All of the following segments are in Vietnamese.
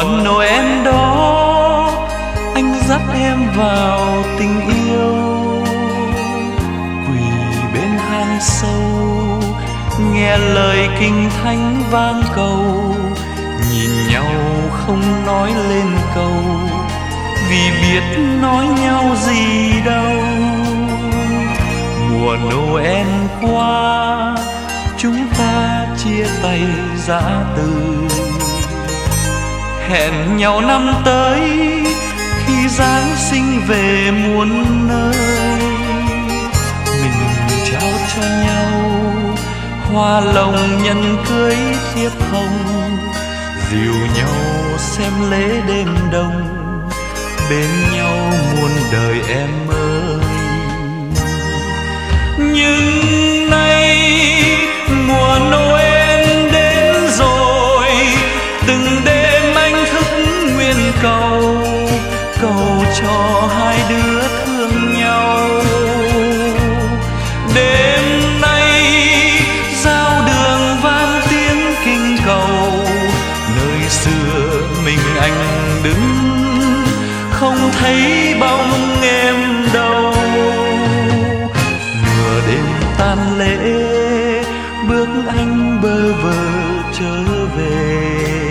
Mùa Noel đó anh dắt em vào tình yêu, quỳ bên hang sâu nghe lời kinh thánh vang cầu, nhìn nhau không nói lên câu vì biết nói nhau gì đâu. Mùa Noel qua chúng ta chia tay giã từ, hẹn nhau năm tới khi Giáng sinh về muôn nơi. Mình trao cho nhau hoa lồng nhân cưới thiếp hồng, dìu nhau xem lễ đêm đông, bên nhau muôn đời em ơi. Nhưng nay mùa Noel đến rồi, từng đêm anh thức nguyện cầu, cầu cho hai đứa thương nhau. Đêm nay giao đường vang tiếng kinh cầu, nơi xưa mình anh đứng không thấy bóng em đâu. Nửa đêm tan lễ bước anh bơ vơ trở về,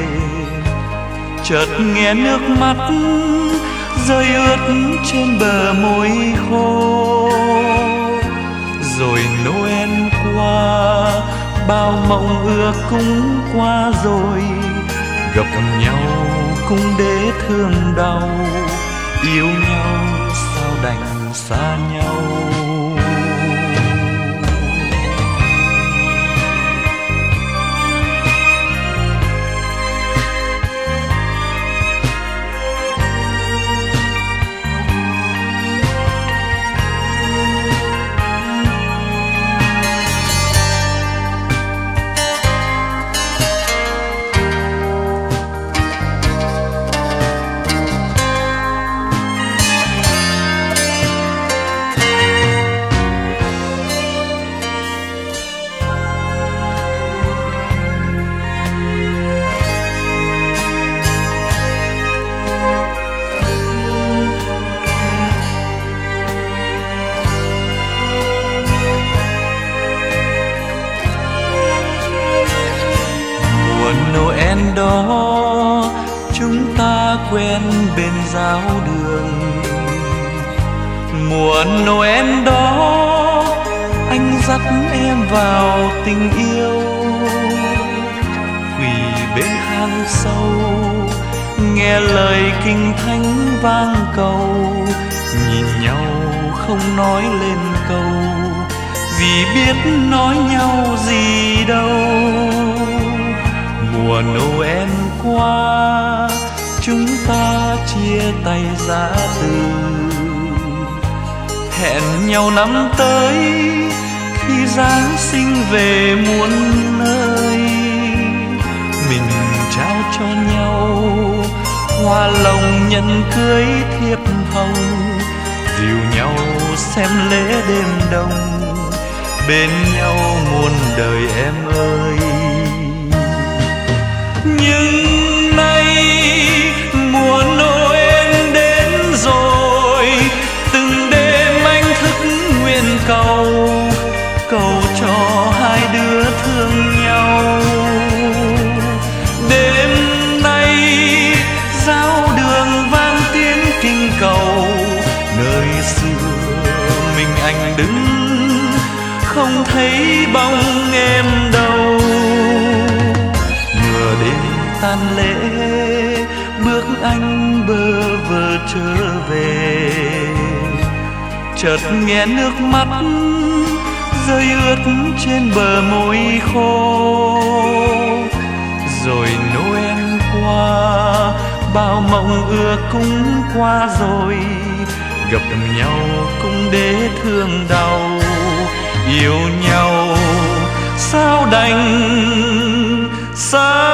chợt nghe nước mắt rơi ướt trên bờ môi khô. Rồi Noel qua bao mộng ước cũng qua rồi, gặp nhau cũng để thương đau, yêu nhau sao đành xa nhau. Noel đó chúng ta quen bên giáo đường. Mùa Noel đó anh dắt em vào tình yêu, quỳ bên hang sâu nghe lời kinh thánh vang cầu, nhìn nhau không nói lên câu vì biết nói nhau gì đâu. Mùa Noel qua chúng ta chia tay giã từ, hẹn nhau năm tới khi Giáng sinh về muôn nơi. Mình trao cho nhau hoa lồng nhân cưới thiếp hồng, dìu nhau xem lễ đêm đông, bên nhau muôn đời em ơi. Nhưng nay mùa Noel đến rồi, từng đêm anh thức nguyện cầu, cầu cho hai đứa thương nhau. Đêm nay giao đường vang tiếng kinh cầu, nơi xưa mình anh đứng không thấy bóng em đâu. Nửa đêm tan lễ bước anh bơ vơ trở về, chợt nghe nước mắt rơi ướt trên bờ môi khô. Rồi Noel qua bao mộng ước cũng qua rồi, gặp nhau cũng để thương đau, yêu nhau sao đành xa